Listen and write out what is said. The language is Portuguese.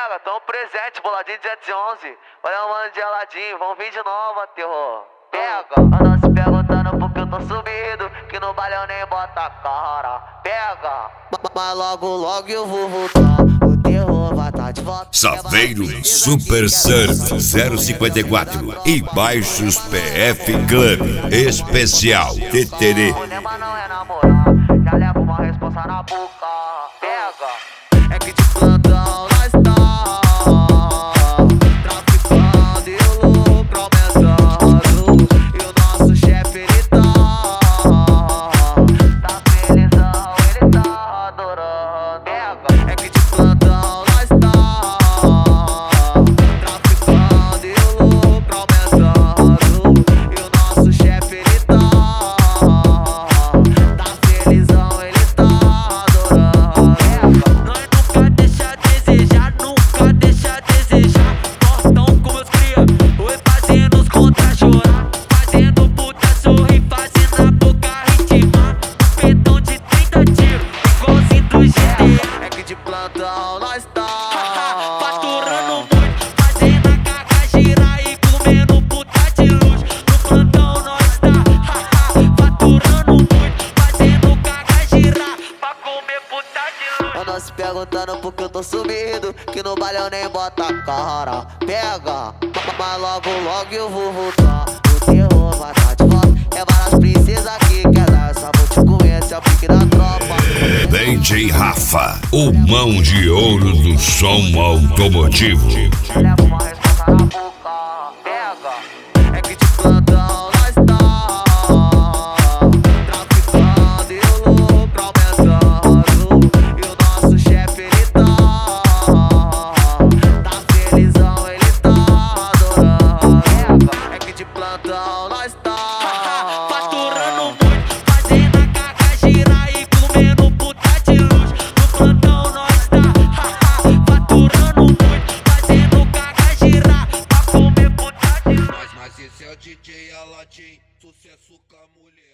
Pega, tão presente, boladinho 211. Olha o mano geladinho, vão vir de novo, terror. Pega, anda se perguntando porque eu tô subido, que no baile eu nem bota a cara. Pega, mas logo eu vou voltar, o terror vai tá de volta. Saveiro Super Surf 054 e Baixos PF Club Especial Teterê. O lema não é namorar, já leva uma responsa na boca. Pega, é que de plantão nós tá traficando e o lucro aumentando. E o nosso chefe ele tá felizão, ele tá adorando. Pega, é que de plantão nós tá traficando e o lucro aumentando. E o nosso chefe ele tá felizão, ele tá adorando. Nós nunca deixa a desejar, nunca deixa a desejar. Portão com meus cria, oi fazendo os contra chorar, fazendo puta sorrir, fazendo a boca ritmar. Pedão de 30 tiros, igualzinho do GTA. É que de plantão nós tá faturando muito, fazendo a caca girar e comendo puta de luxo. No plantão nós tá faturando muito, fazendo caca girar pra comer puta de luxo. Anda se perguntando porque eu tô subido, que no baile eu nem bota a cara. Pega, mas logo eu vou voltar, o terror vai tá de volta. É várias princesas que quer dar, só vou te comer, esse é o pique da tropa. DJ Rafa, o mão de ouro do som automotivo. Já leva uma resposta na boca. Pega, é que de plantão nós tá traficando e o lucro aumentando. E o nosso chefe ele tá felizão, ele tá adorando. Pega, é que de plantão nós tá faturando muito, fazendo a caca girar e comendo puta de luxo. No plantão nós tá faturando muito, fazendo caca girar pra comer puta de luxo. Mas esse é o DJ Aladim, sucesso com a mulher.